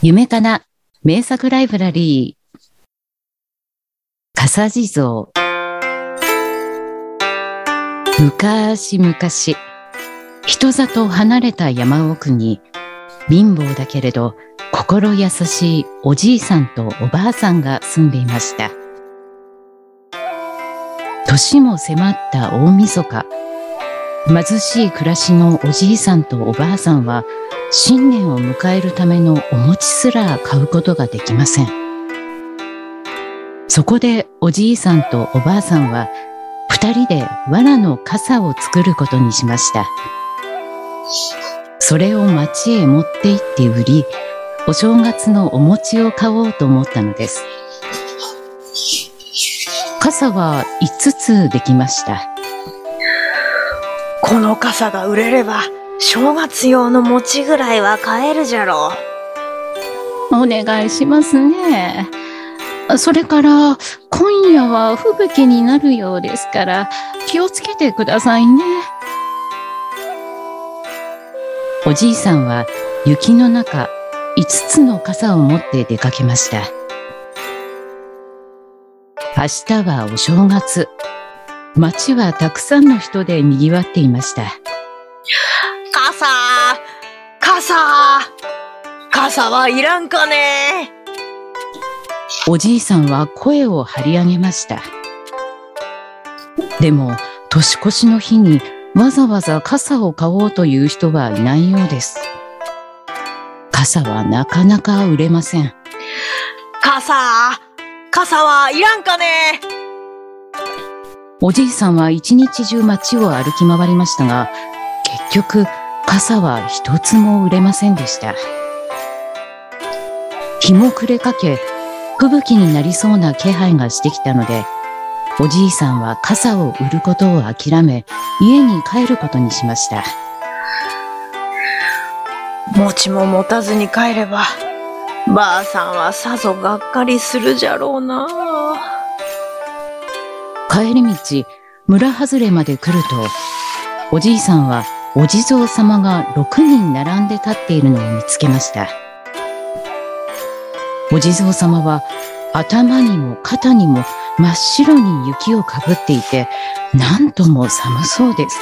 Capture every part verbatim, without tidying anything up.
夢かな名作ライブラリー笠地蔵。昔々、人里離れた山奥に貧乏だけれど心優しいおじいさんとおばあさんが住んでいました。年も迫った大晦日、貧しい暮らしのおじいさんとおばあさんは新年を迎えるためのお餅すら買うことができません。そこでおじいさんとおばあさんは二人で藁の傘を作ることにしました。それを町へ持って行って売り、お正月のお餅を買おうと思ったのです。傘はいつつできました。 この傘が売れれば正月用の餅ぐらいは買えるじゃろう。お願いしますね。それから今夜は吹雪になるようですから気をつけてくださいね。おじいさんは雪の中いつつの傘を持って出かけました。明日はお正月。町はたくさんの人で賑わっていました。 傘傘傘はいらんかね。 おじいさんは声を張り上げました。でも年越しの日にわざわざ傘を買おうという人はいないようです。傘はなかなか売れません。 傘傘はいらんかね。 おじいさんは一日中街を歩き回りましたが、結局傘は一つも売れませんでした。日も暮れかけ、吹雪になりそうな気配がしてきたので、おじいさんは傘を売ることを諦め、家に帰ることにしました。 餅も持たずに帰れば、ばあさんはさぞがっかりするじゃろうな。 帰り道、村外れまで来ると、おじいさんはお地蔵様がろくにん並んで立っているのを見つけました。お地蔵様は頭にも肩にも真っ白に雪をかぶっていて、なんとも寒そうです。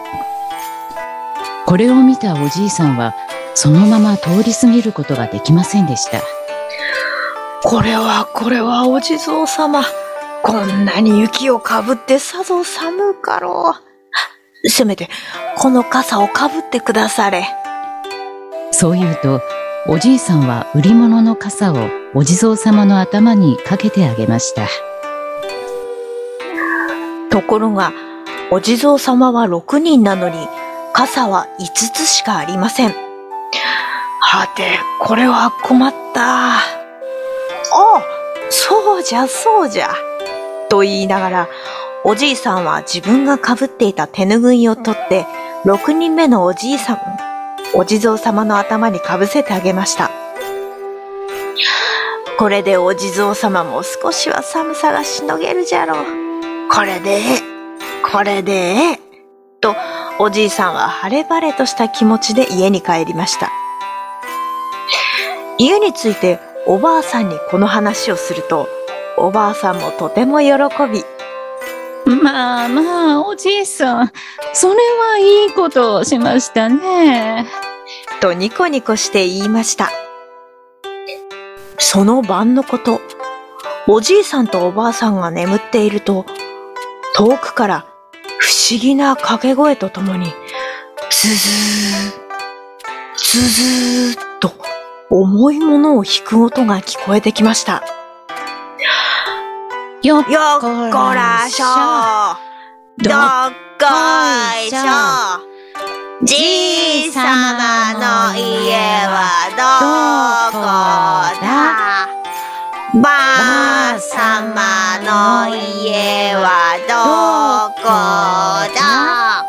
これを見たおじいさんはそのまま通り過ぎることができませんでした。 これはこれはお地蔵様、こんなに雪をかぶってさぞ寒うかろう。せめてこの傘をかぶってくだされ。 そう言うとおじいさんは売り物の傘をお地蔵様の頭にかけてあげました。 ところがお地蔵様はろくにんなのに傘はいつつしかありません。はて、これは困った。あ、そうじゃそうじゃと言いながら、おじいさんは自分がかぶっていた手ぬぐいを取ってろくにんめのおじいさんお地蔵様の頭にかぶせてあげました。これでお地蔵様も少しは寒さがしのげるじゃろう。これでこれでとおじいさんは晴れ晴れとした気持ちで家に帰りました。家に着いておばあさんにこの話をすると、おばあさんもとても喜び、 まあまあおじいさん、それはいいことをしましたねとニコニコして言いました。その晩のこと、おじいさんとおばあさんが眠っていると、遠くから不思議な掛け声とともにズズーズズーと重いものを引く音が聞こえてきました。 よっよっこらしょ、どっこいしょ、じいさまの家はどこだ、ばあさまの家はどこだ。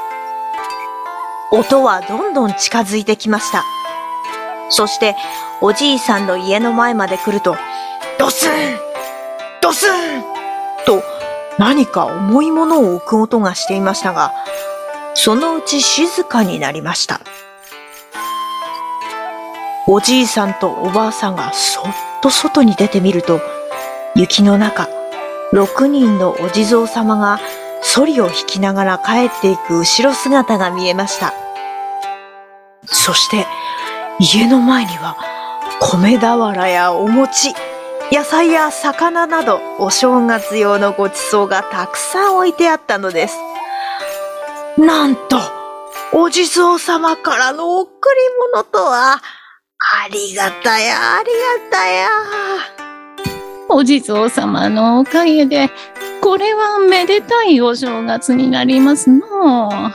音はどんどん近づいてきました。そしておじいさんの家の前まで来ると、ドスンドスンと何か重いものを置く音がしていましたが、そのうち静かになりました。 おじいさんとおばあさんがそっと外に出てみると、雪の中、ろくにんのお地蔵様がソリを引きながら帰っていく後ろ姿が見えました。そして家の前には米俵やお餅、野菜や魚などお正月用のごちそうがたくさん置いてあったのです。なんとお地蔵様からの贈り物とは、ありがたやありがたや。 お地蔵様のおかげで、これはめでたいお正月になりますのう。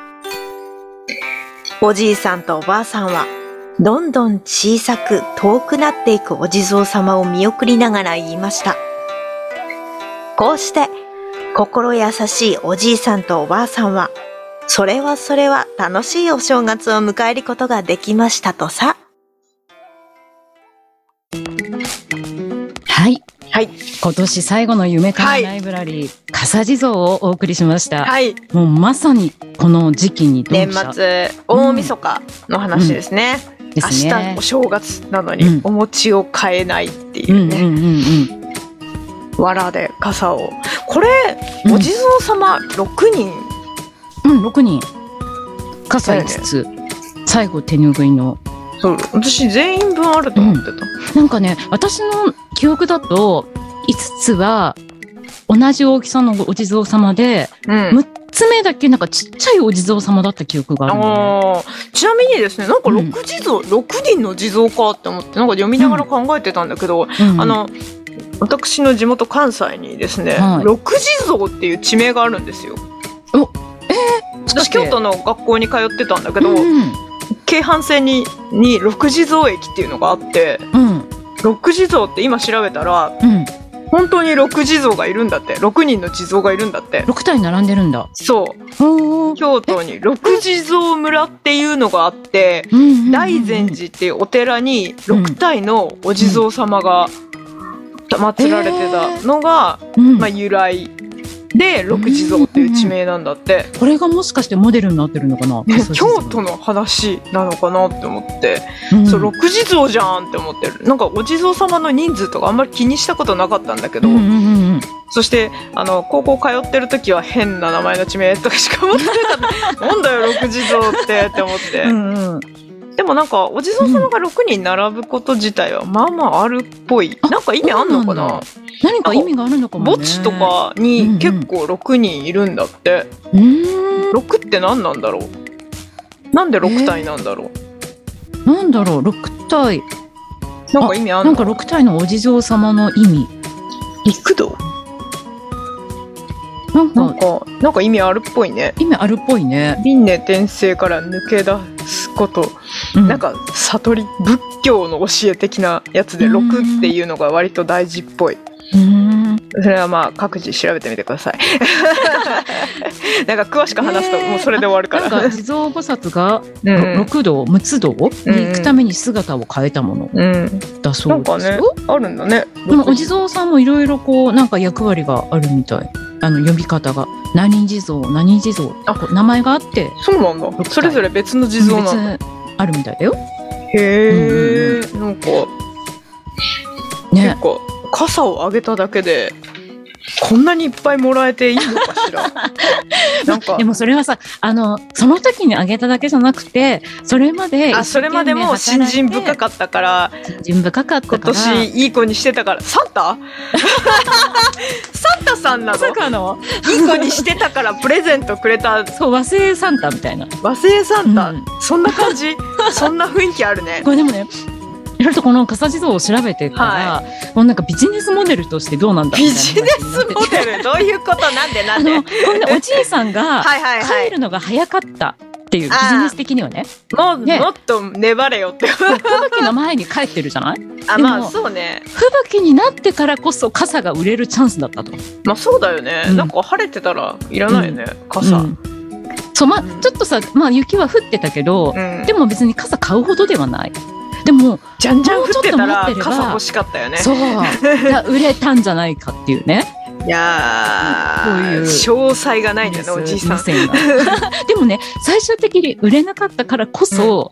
おじいさんとおばあさんは、どんどん小さく遠くなっていくお地蔵様を見送りながら言いました。こうして、心優しいおじいさんとおばあさんは、それはそれは楽しいお正月を迎えることができましたとさ。 はい。 はい。 今年最後の夢からライブラリー、はい、笠地蔵をお送りしました。 はい。 もうまさにこの時期に年末、大晦日の話ですね。うんうん、ですね。明日お正月なのにお餅を買えないっていうね。うんうんうんうん、わらで傘を。これ、うん、お地蔵様ろくにん。 うん、ろくにん。傘いつつ、ね、最後手拭いの。 そう、私全員分あると思ってた。うん、 なんかね、私の記憶だといつつは同じ大きさのお地蔵様で、うん、むっつめだけなんかちっちゃいお地蔵様だった記憶があるの、ね、 あちなみにですね、なんかろく地蔵、うん、ろくにんの地蔵かって思ってなんか読みながら考えてたんだけど、うんうん、あの私の地元関西にですね、はい、六地蔵っていう地名があるんですよ。 お、えー、 私京都の学校に通ってたんだけど、うんうん、京阪線にに六地蔵駅っていうのがあって、うん、六地蔵って今調べたら、うん、本当に六地蔵がいるんだって。ろくにんの地蔵がいるんだって。 ろく体並んでるんだ。 そう京都に六地蔵村っていうのがあって、うんうんうんうん、大善寺っていうお寺にろく体のお地蔵様が祀られてたのが、うん、まあ、由来で六地蔵っていう地名なんだって、うんうんうん、 これがもしかしてモデルになってるのかな、 ね、京都の話なのかなって思って、うん、そう六地蔵じゃんって思ってる。なんかお地蔵様の人数とかあんまり気にしたことなかったんだけど、うんうんうん、そしてあの高校通ってる時は変な名前の地名とかしか思ってなかったなんだよ六地蔵ってって思って、うんうん、でもなんかお地蔵様がろくにん並ぶこと自体はまあまああるっぽい、うん、なんか意味あんのかな。 何か意味があるのかもね。 墓地とかに結構ろくにんいるんだって、うんうん、ろくって何なんだろう。なんでろく体なんだろう、 えー、なんだろうろく体なんか意味あんの。 なんかろく体のお地蔵様の意味幾度なんか、なんか、なんか意味あるっぽいね。 意味あるっぽいね。 輪廻転生から抜け出すこと、うん、なんか悟り仏教の教え的なやつでろくっていうのが割と大事っぽい。うーん、それはまあ各自調べてみてくださいなんか詳しく話すともうそれで終わるから、 なんか地蔵菩薩が六道六つ道に行くために姿を変えたものだそうですよ、うんうん、なんかねあるんだね。 お地蔵さんもいろいろこうなんか役割があるみたい。あの呼び方が何地蔵何地蔵名前があって、 そうなんだ。それぞれ別の地蔵なんだ。 あるみたいだよ。 へー、うんうんうん、なんかね、結構傘をあげただけでこんなにいっぱいもらえていいのかしらなんかでもそれはさ、あのその時にあげただけじゃなくて、それまであそれまでも信心深かったから信心深かったから今年いい子にしてたからサンタサンタさんなの。まさかのいい子にしてたからプレゼントくれた。 そう和製サンタみたいな。 和製サンタ、うん、そんな感じそんな雰囲気あるね。 これでもねいろいろとこの笠地蔵を調べてたら、はい、もうなんかビジネスモデルとしてどうなんだみたいな。 ビジネスモデルどういうこと。なんでなんで。あのこれおじいさんが帰るのが早かったっていうビジネス的にはね。 もう、ね、もっと粘れよって。 吹雪の前に帰ってるじゃない。 あ、まあそうね。 吹雪になってからこそ傘が売れるチャンスだったと。 まあそうだよね、うん、なんか晴れてたらいらないよね、うん、傘、うん、 そうま、うん、ちょっとさ、まあ、雪は降ってたけど、うん、でも別に傘買うほどではない。でもじゃんじゃん降ってたら傘欲しかったよね。 そう売れたんじゃないかっていうね。 いやー、こういう詳細がないんだよねおじいさん。でもね最終的に売れなかったからこそ、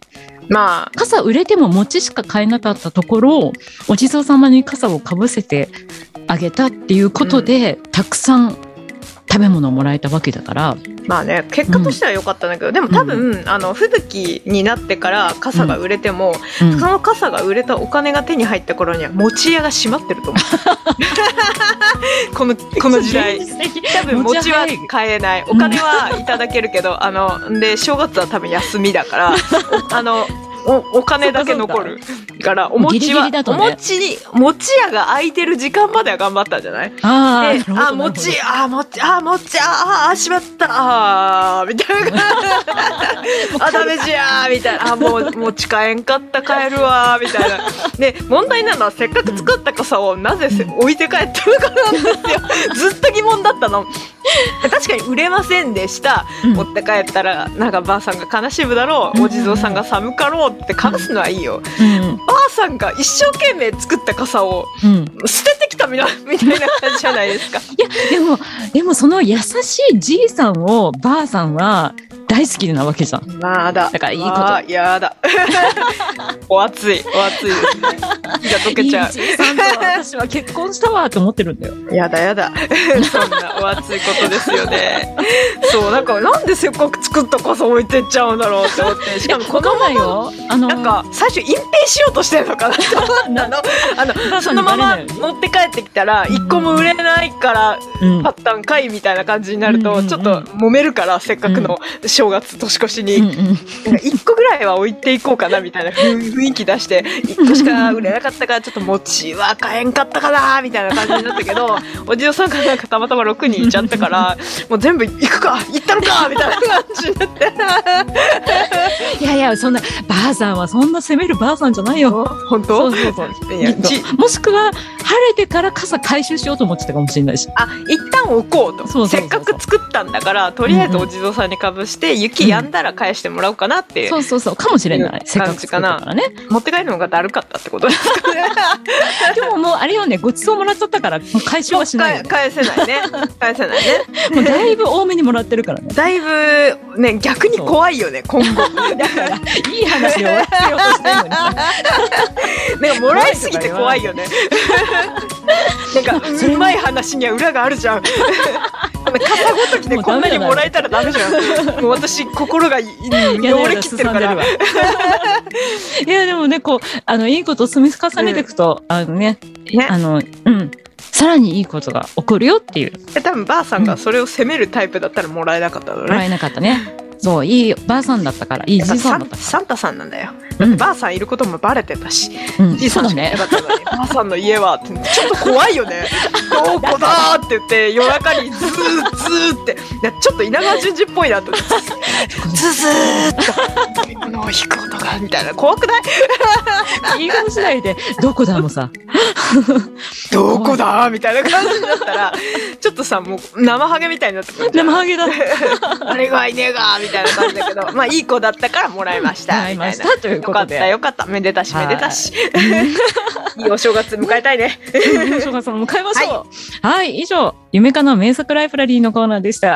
まあ傘売れても餅しか買えなかったところ、お地蔵様に傘をかぶせてあげたっていうことで、うん、たくさん食べ物をもらえたわけだから、 まあね、結果としては良かったんだけど、うん、でも多分、うん、あの吹雪になってから傘が売れても、うん、その傘が売れたお金が手に入った頃には餅屋が閉まってると思うこのこの時代多分餅は買えない、お金はいただけるけど、あので正月は多分休みだからあのお, お金だけ残るからお餅はギリギリだと、ね、お餅に餅屋が空いてる時間までは頑張ったんじゃない？あであ餅あ餅あ餅ああしまったあみたいなあダメじゃみたいなあもう餅買えんかった買えるわみたいなで問題なのはせっかく作った傘をなぜ置いて帰ったのかなんですよずっと疑問だったの。確かに売れませんでした、うん、持って帰ったらなんかばあさんが悲しむだろう、うん、お地蔵さんが寒かろうって隠すのはいいよ、うん、ばあさんが一生懸命作った傘を捨ててきたみたいな感じじゃないですか。 いやでもでもその優しいじいさんをばあさんは大好きなわけじゃん。 まだだからいいこと。 あやだお熱いお熱いですね。火が溶けちゃう。いいじいさんと私は結婚したわと思ってるんだよ。 やだやだそんなお熱いことですよね。そうなんかなんでせっかく作った傘置いてっちゃうんだろうって思って、しかもこのままあのなんか最初隠蔽しようとしてるのかなって思ったの。あのそのまま持って帰ってきたら一個も売れないからパッタンかいみたいな感じになるとちょっと揉めるから、せっかくの正月年越しにいっこぐらいは置いていこうかなみたいな雰囲気出していっこしか売れなかったからちょっと餅は買えんかったかなみたいな感じになったけどおじおさんがなんかたまたまろくにんいちゃったからもう全部行くか行ったのかみたいな感じになっていやいやそんなばあさんはそんな責めるばあさんじゃないよ。 本当？ そうそうそういやもしくは晴れてから傘回収しようと思ってたかもしれないし、 あ一旦置こうと。そうそうそうそう、せっかく作ったんだからとりあえずお地蔵さんにかぶして、うんうん、雪止んだら返してもらおうかなっていう、 うん、そうそうそうかもしれないせっかく作ったからね。 持って帰るのがだるかったってことですかねでももうあれよね、ごちそうもらっちゃったからもう回収はしないよね。 返せないね返せないねもうだいぶ多めにもらってるからね。 だいぶね逆に怖いよね今後だからいい話を終わらせようとしてるのにさなんかもらいすぎて怖いよねなんかうまい話には裏があるじゃん傘ごときでこんなにもらえたらダメじゃん。もう私心が汚れきってるからいやでもねこうあのいいことを積み重ねていくと、うん、あのねねあのうんさらにいいことが起こるよっていう。 多分ばあさんがそれを責めるタイプだったらもらえなかったのね、うん、 もらえなかったね。そういいばあさんだったからいいじいさんだったからサンタさんなんだよ。だってばあさんいることもバレてたし、うん、じいさんしかいなかったのに、ね、ばあさんの家はってちょっと怖いよねどこだって言って夜中にズーズーってちょっと稲川淳二っぽいなとズズーっとのを引くことがみたいな怖くない言い方しないでどこだもさどこだみたいな感じになったらちょっとさもう生ハゲみたいになってくる生ハゲだあれがいねえがみたいな感じだけどまあいい子だったからもらいましたもらいましたということでよかったよかっためでたしめでたしいいお正月迎えたいねいいお正月を迎えましょう。はい、はい、以上夢かな名作ライフラリーのコーナーでした。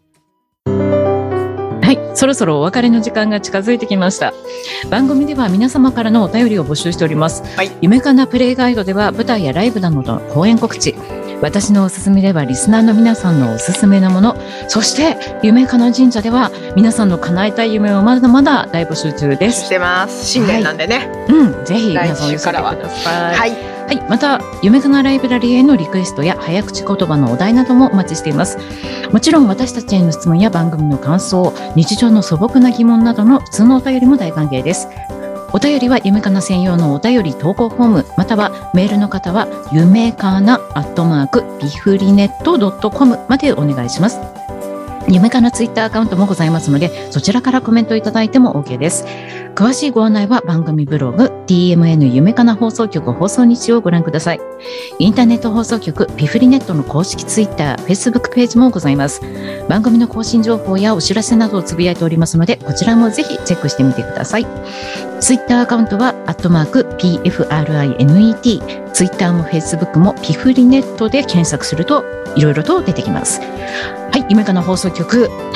はい、そろそろお別れの時間が近づいてきました。番組では皆様からのお便りを募集しております、はい、夢かなプレイガイドでは舞台やライブなどの公演告知、私のおすすめではリスナーの皆さんのおすすめなもの、そして夢かな神社では皆さんの叶えたい夢をまだまだ大募集中です。 してます。新年なんでね、 はい、うん、ぜひ皆さんお寄せください。 はい、 はい、また夢かなライブラリーへのリクエストや早口言葉のお題などもお待ちしています。もちろん私たちへの質問や番組の感想、日常の素朴な疑問などの普通のお便りも大歓迎です。お便りは夢かな専用のお便り投稿フォーム、またはメールの方は夢かなアットマークピフリネットドットコムまでお願いします。夢かなツイッターアカウントもございますので、そちらからコメントいただいても OK です。詳しいご案内は番組ブログ ティーエムエヌ 夢かな放送局放送日をご覧ください。インターネット放送局ピフリネットの公式ツイッター、Facebook ページもございます。番組の更新情報やお知らせなどをつぶやいておりますので、こちらもぜひチェックしてみてください。ツイッターアカウントはアットマーク ピーエフアールアイエヌイーティー、ツイッターも Facebook もピフリネットで検索するといろいろと出てきます。はい、夢かな放送局、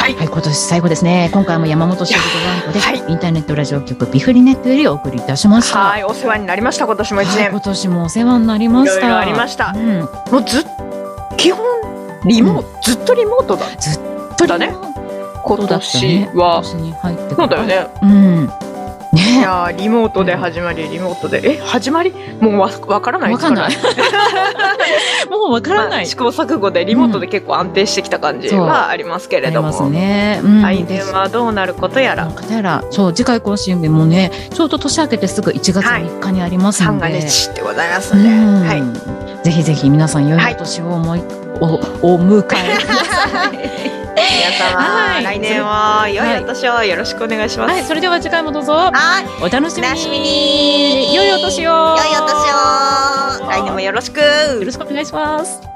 はい、 はい、今年最後ですね。今回も山本シールドワンコで、 はい、 インターネットラジオ局ビフリネットよりお送りいたしました。 はい、お世話になりました。今年も一年、 はい、今年もお世話になりました。 いろいろありました。 うん、 もうずっ基本リモート、うん、ずっとリモートだ。 ずっとだね。今年は、 今年に入ってそうだよね。 うん。ね、 いやリモートで始まり、リモートでえ始まりもうわわからないですかね。 わかんないもうわからない、 まあ、試行錯誤でリモートで結構安定してきた感じはありますけれども、 うん、ね、うん、 来年はどうなることやらことやら。そう、次回更新日もねちょうど年明けてすぐいちがつみっかにありますので、 はい、三が日でございますので、うんはい、 ぜひぜひ皆さん良いお年を思い、はい、お, お迎えください皆様、はい、来年は良いお年をよろしくお願いします。 はい、それでは次回もどうぞお楽しみに。 楽しみに。 良いお年を。 良いお年を。来年もよろしく。よろしくお願いします。